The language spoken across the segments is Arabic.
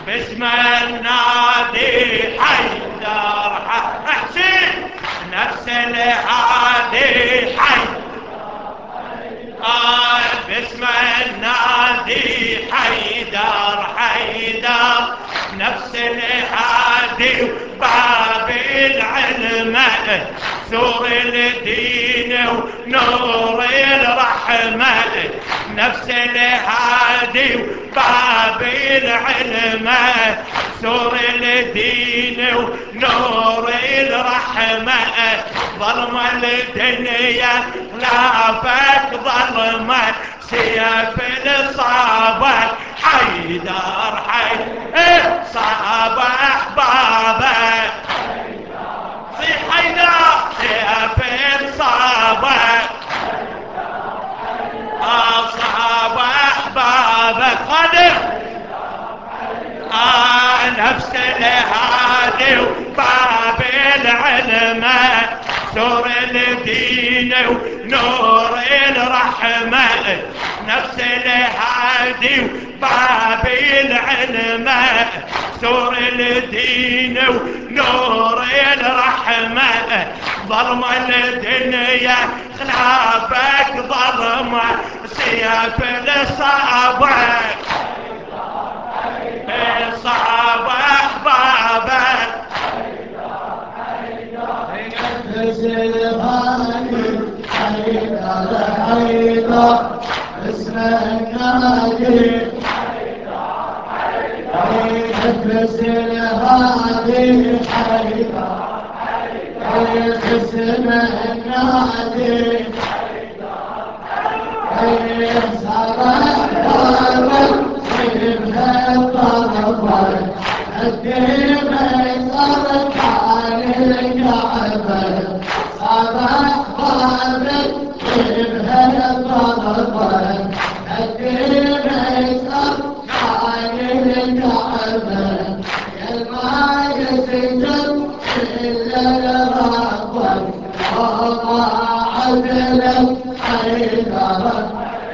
باسم النادي حيدر احسن نفس الهادي حيدر باسم النادي حيدر حيدر نفس الهادي باب العلم سور الدين ونور الرحمة نفس الهادي باب العلم سور الدين ونور الرحمة ظلم الدنيا خلافك ظلمة سيف الصابك حيدر حيدر صاب احبابك صيح حيدر سيف صابك صاب احبابك قادم نفس الهادي وباب العلم سور الدين ونور الرحمة نفس الهادي وباب العلم سور الدين ونور الرحمة ظلم الدنيا خلافك ظلمة سيف لصابك صعب احبابك نفس الهادي حيدر حيدر اسم النادي نفس الهادي حيدر اسم النادي صباح الدين صارت عن الكعبة صباح ضابط شبه الطرفة الدين صارت عن الكعبة يا ما يسجد إلا الرب وما عدل حيدر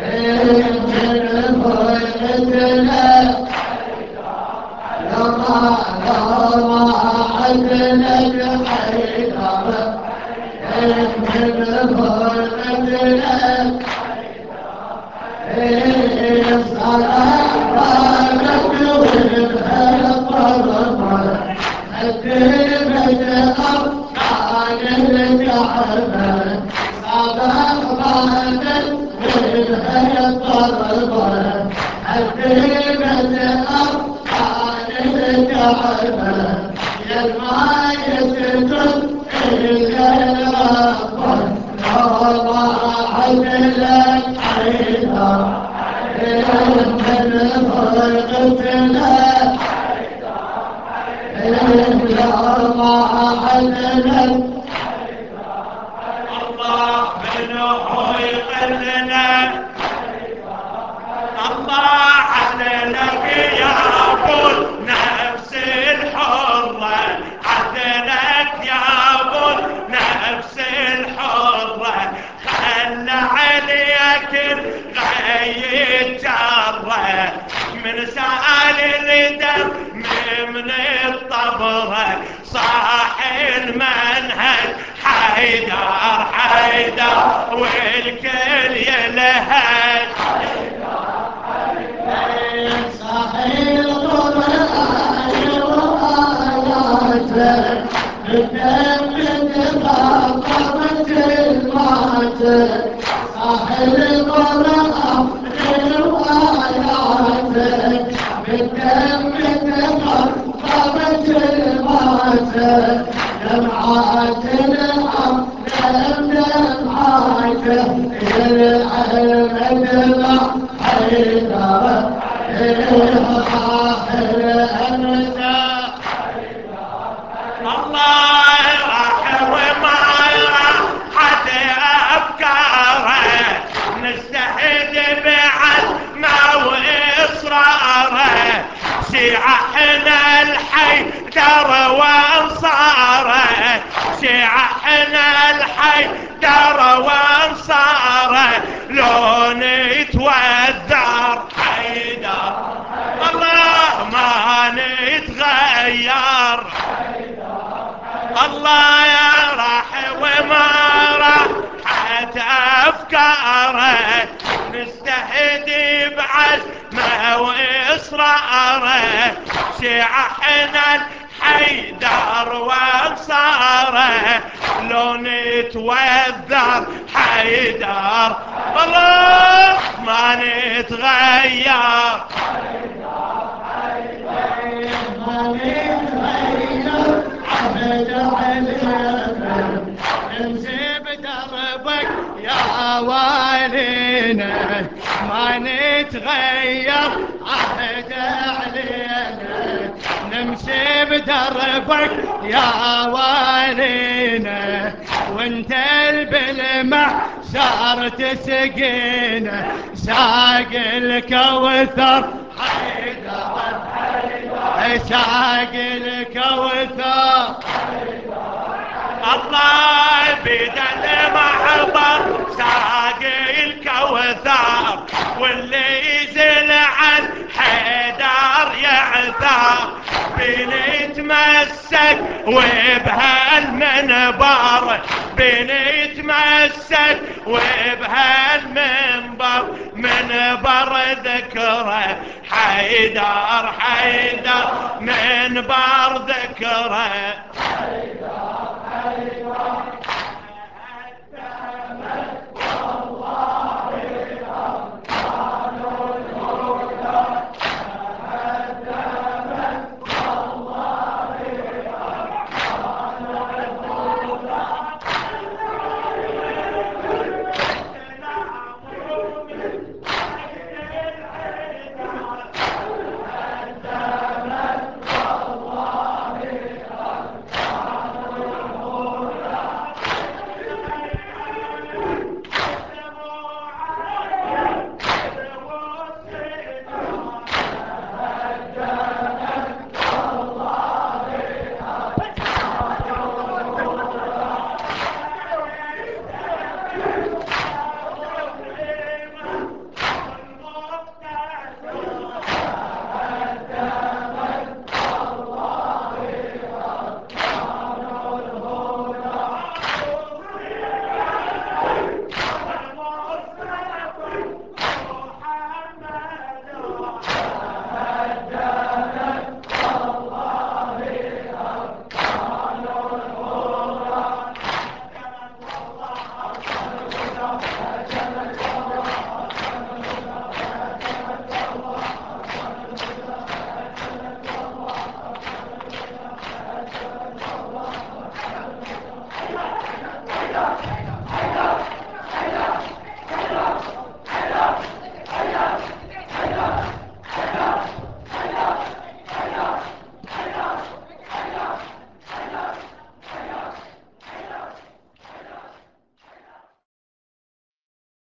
الله منه يقلنا الله عدلك يا ابو النفس الحرة عدلك يا ابو النفس الحرة خلى عليك الغي جرة من سال الدم من الطبرة صاح المنهج حيدر حيدر والكل يلهج صحيح القرآن وآياته بالدم تفاقمت المعجز صحيح القرآن وآياته بالدم تفاقمت المعجز دمعات الحق دمعات العلم دمع حيدر الله راح وما راح حتى أفكاره نستهد بعزمه وإصراره شيعنا الحيدر وانصاره شيعنا الحيدر وانصاره لون يتوذر حيدر الله ما الله يا راح وما راح حتى أفكاره نستهدي بعزمه وإصراره شيعنا حيدر وانصاره لو نتوذر حيدر والله ما نتغير امشي بدربك يا والينا ما نتغير عهد علينا نمشي بدربك يا والينا وانت بالمحشر تسقينا ساق الكوثر حيدر ساق الكوثر الله بيد المحضر ساقي الكوثر واللي يزل عن حيدر يعثر بنتمسك وبهالمنبر بنتمسك وبهالمنبر منبر ذكره حيدر حيدر منبر ذكره